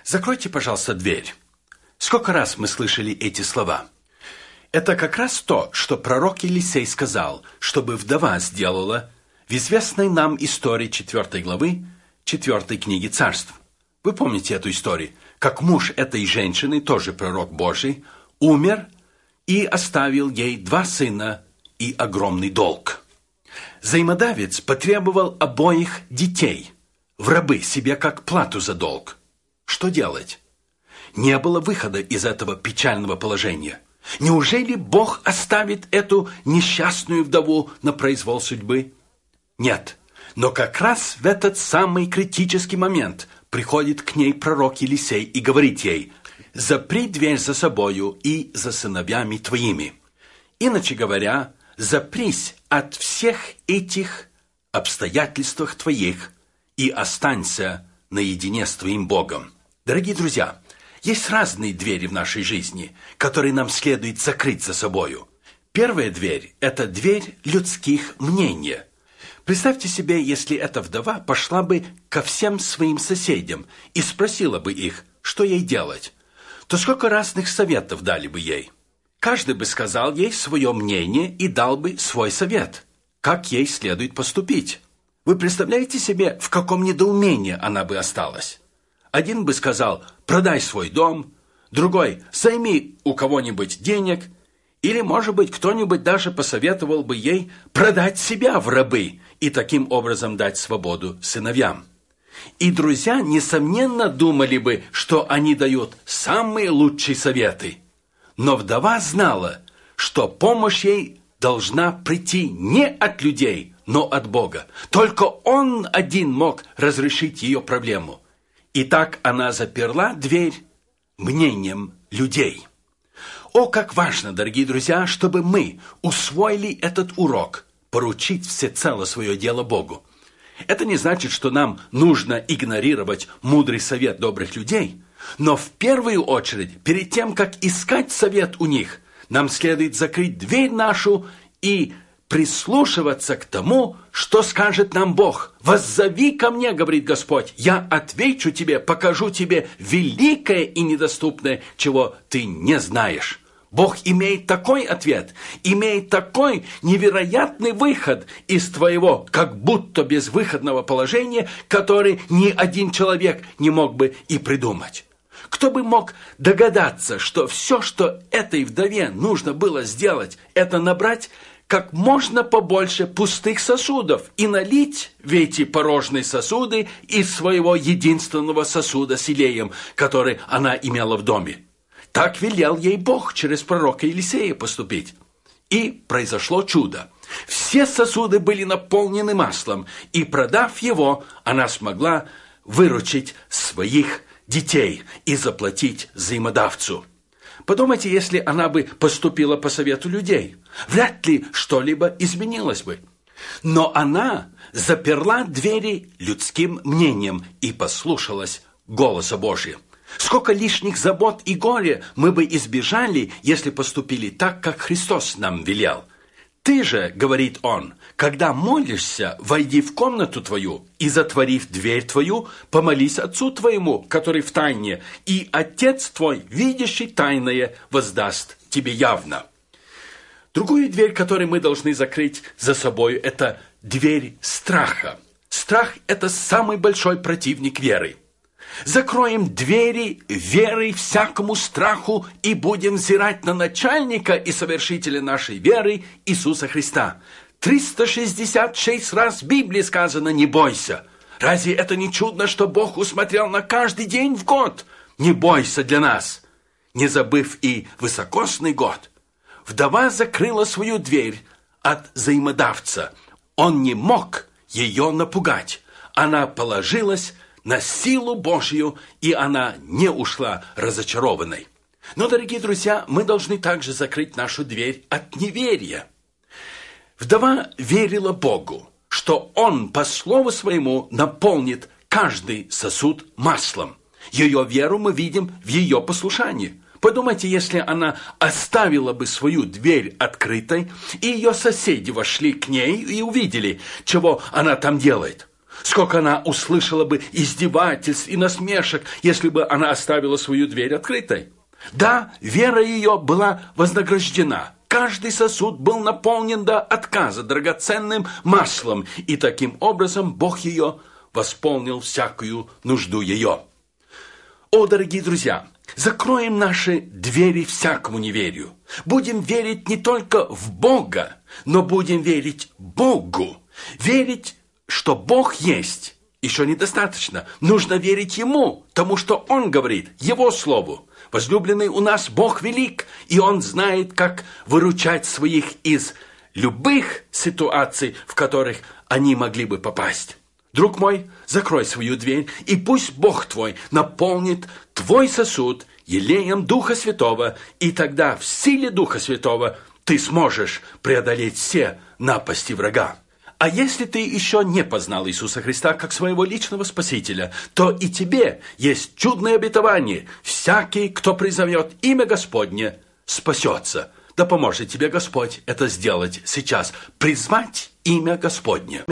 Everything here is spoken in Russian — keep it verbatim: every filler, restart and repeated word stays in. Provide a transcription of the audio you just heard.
Закройте, пожалуйста, дверь. Сколько раз мы слышали эти слова? Это как раз то, что пророк Елисей сказал, чтобы вдова сделала в известной нам истории четвёртой главы четвёртой книги Царств. Вы помните эту историю, как муж этой женщины, тоже пророк Божий, умер и оставил ей два сына и огромный долг. Взаимодавец потребовал обоих детей в рабы себе как плату за долг. Что делать? Не было выхода из этого печального положения. Неужели Бог оставит эту несчастную вдову на произвол судьбы? Нет. Но как раз в этот самый критический момент приходит к ней пророк Елисей и говорит ей: «Запри дверь за собою и за сыновьями твоими». Иначе говоря, запрись от всех этих обстоятельств твоих и останься наедине с твоим Богом. Дорогие друзья, есть разные двери в нашей жизни, которые нам следует закрыть за собою. Первая дверь – это дверь людских мнений. Представьте себе, если эта вдова пошла бы ко всем своим соседям и спросила бы их, что ей делать, то сколько разных советов дали бы ей? Каждый бы сказал ей свое мнение и дал бы свой совет, как ей следует поступить. Вы представляете себе, в каком недоумении она бы осталась? Один бы сказал: продай свой дом, другой: займи у кого-нибудь денег, или, может быть, кто-нибудь даже посоветовал бы ей продать себя в рабы и таким образом дать свободу сыновьям. И друзья, несомненно, думали бы, что они дают самые лучшие советы. Но вдова знала, что помощь ей должна прийти не от людей, но от Бога. Только Он один мог разрешить ее проблему. И так она заперла дверь мнением людей. О, как важно, дорогие друзья, чтобы мы усвоили этот урок, поручить всецело свое дело Богу. Это не значит, что нам нужно игнорировать мудрый совет добрых людей, но в первую очередь, перед тем, как искать совет у них, нам следует закрыть дверь нашу и прислушиваться к тому, что скажет нам Бог. «Воззови ко мне, — говорит Господь, — я отвечу тебе, покажу тебе великое и недоступное, чего ты не знаешь». Бог имеет такой ответ, имеет такой невероятный выход из твоего как будто безвыходного положения, который ни один человек не мог бы и придумать. Кто бы мог догадаться, что все, что этой вдове нужно было сделать, это набрать как можно побольше пустых сосудов и налить в эти порожние сосуды из своего единственного сосуда с илеем, который она имела в доме. Так велел ей Бог через пророка Елисея поступить. И произошло чудо. Все сосуды были наполнены маслом, и, продав его, она смогла выручить своих детей и заплатить взаимодавцу. Подумайте, если она бы поступила по совету людей, вряд ли что-либо изменилось бы. Но она заперла двери людским мнением и послушалась голоса Божия. Сколько лишних забот и горя мы бы избежали, если поступили так, как Христос нам велел. Ты же, говорит Он, когда молишься, войди в комнату твою и, затворив дверь твою, помолись Отцу твоему, который в тайне, и Отец твой, видящий тайное, воздаст тебе явно. Другую дверь, которую мы должны закрыть за собой, это дверь страха. Страх – это самый большой противник веры. Закроем двери веры всякому страху и будем взирать на начальника и совершителя нашей веры Иисуса Христа. триста шестьдесят шесть раз в Библии сказано «не бойся». Разве это не чудно, что Бог усмотрел на каждый день в год? Не бойся для нас, не забыв и высокосный год. Вдова закрыла свою дверь от взаимодавца. Он не мог ее напугать. Она положилась на силу Божью, и она не ушла разочарованной. Но, дорогие друзья, мы должны также закрыть нашу дверь от неверия. Вдова верила Богу, что Он по слову своему наполнит каждый сосуд маслом. Ее веру мы видим в ее послушании. Подумайте, если она оставила бы свою дверь открытой, и ее соседи вошли к ней и увидели, чего она там делает. Сколько она услышала бы издевательств и насмешек, если бы она оставила свою дверь открытой. Да, вера ее была вознаграждена. Каждый сосуд был наполнен до отказа драгоценным маслом, и таким образом Бог ее восполнил всякую нужду ее. О, дорогие друзья, закроем наши двери всякому неверию. Будем верить не только в Бога, но будем верить Богу. Верить, что Бог есть, еще недостаточно. Нужно верить Ему, тому, что Он говорит, Его Слову. Возлюбленный, у нас Бог велик, и Он знает, как выручать своих из любых ситуаций, в которых они могли бы попасть. Друг мой, закрой свою дверь, и пусть Бог твой наполнит твой сосуд елеем Духа Святого, и тогда в силе Духа Святого ты сможешь преодолеть все напасти врага. А если ты еще не познал Иисуса Христа как своего личного Спасителя, то и тебе есть чудное обетование. Всякий, кто призовет имя Господне, спасется. Да поможет тебе Господь это сделать сейчас. Призвать имя Господне.